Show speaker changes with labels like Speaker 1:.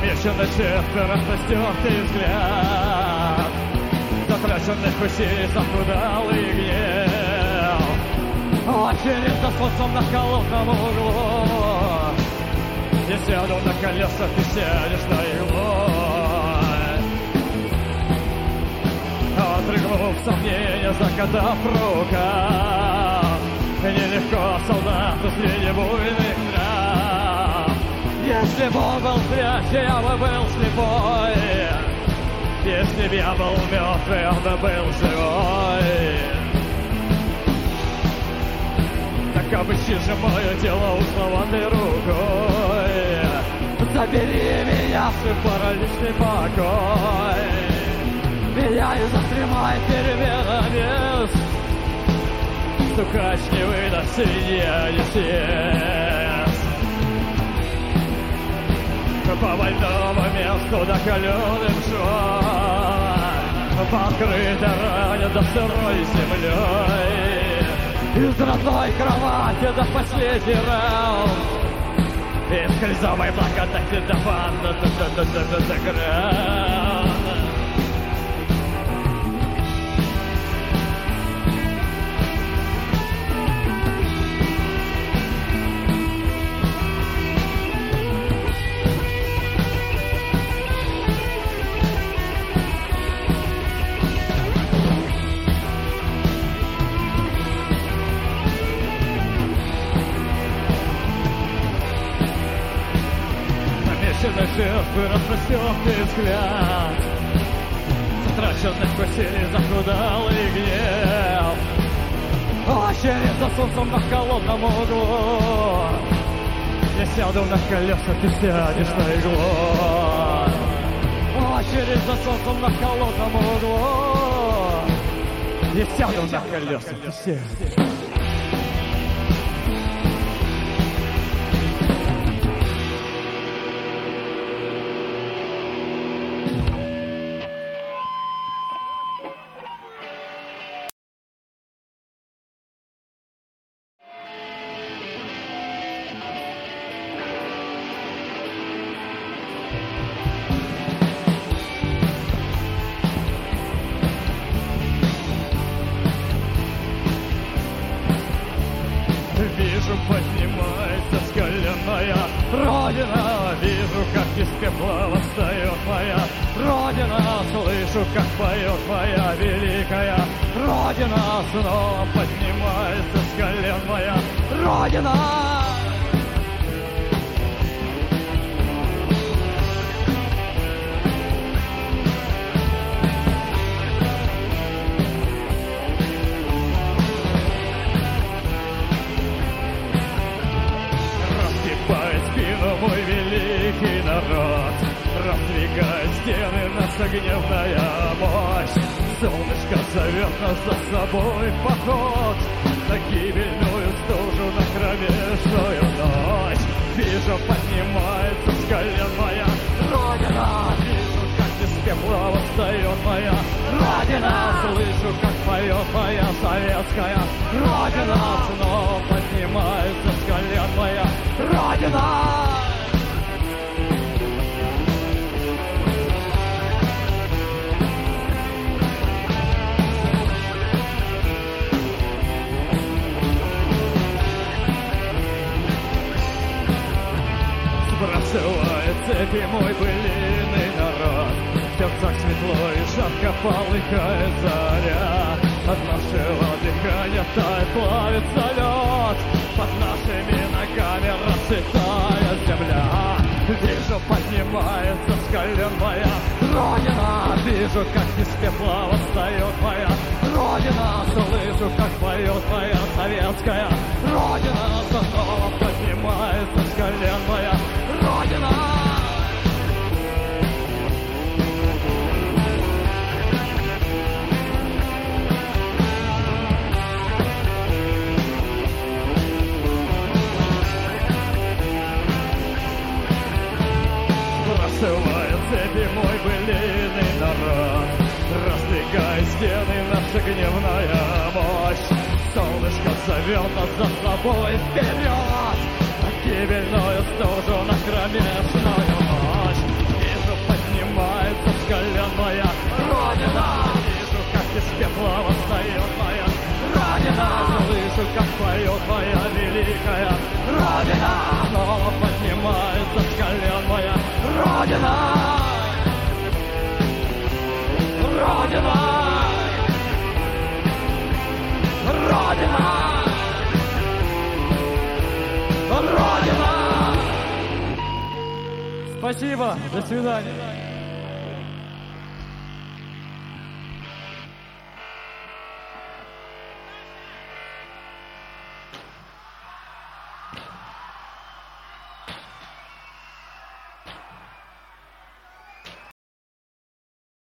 Speaker 1: Замеченный цифр, распростертый взгляд, затраченных усилий, захудалый гнев. Очередь за солнцем на холодном углу. Я сяду на колеса, ты сядешь на иглу. Отрыгнув сомнения, закатав рукав, нелегко солдату среди буйных трав. Если бы он был прячь, я бы был слепой. Если б я был мертвый, он бы был живой. Так обыщи же мое тело узловатой рукой. Забери меня в свой параличный покой. Меня и затримай переменами. Стукач не выдаст среди одиссеев. По больному месту докаленным швом, покрыто ранен до сырой землей. Из родной кровати до последний раунд, из скользовой благодати до ванны до гранд. Жертвы, распростертый взгляд, затраченных усилий, захудалый гнев. Очередь за солнцем на холодном углу. Я сяду на колеса, ты сядешь на иглу. Очередь за солнцем на холодном углу. Я сяду на колеса, ты сядешь. Поднимается скаленная Родина. Вижу, как из пепла восстает моя Родина. Слышу, как поет моя великая Родина. Снова поднимается с колен моя Родина. Мой великий народ раздвигает стены, наша гневная мощь. Солнышко зовет нас за собой в поход на гибельную стужу, на кромешную ночь. Вижу, поднимается с колен моя Родина. Вижу, как из пепла восстает моя Родина. Слышу, как поет моя советская Родина. Снова поднимается с колен моя Родина. Сбрасывает цепи мой былиный народ. В сердцах светло и жарко полыхает заря. От нашего дыхания тает, плавится лед. Под нашими ногами расцветает земля. Вижу, поднимается с колен моя Родина. Вижу, как из пепла восстает моя Родина. Слышу, как поет моя советская Родина. Снова поднимается с колен моя Родина. Сбрасывает цепи мой былиный народ. Раздвигает стены наша гневная мощь. Солнышко зовет нас за собой вперед. На гибельную стужу, на кромешную ночь. как поет моя великая Родина. Снова поднимается с колен моя Родина. Родина. Родина. Родина. Спасибо. До свидания.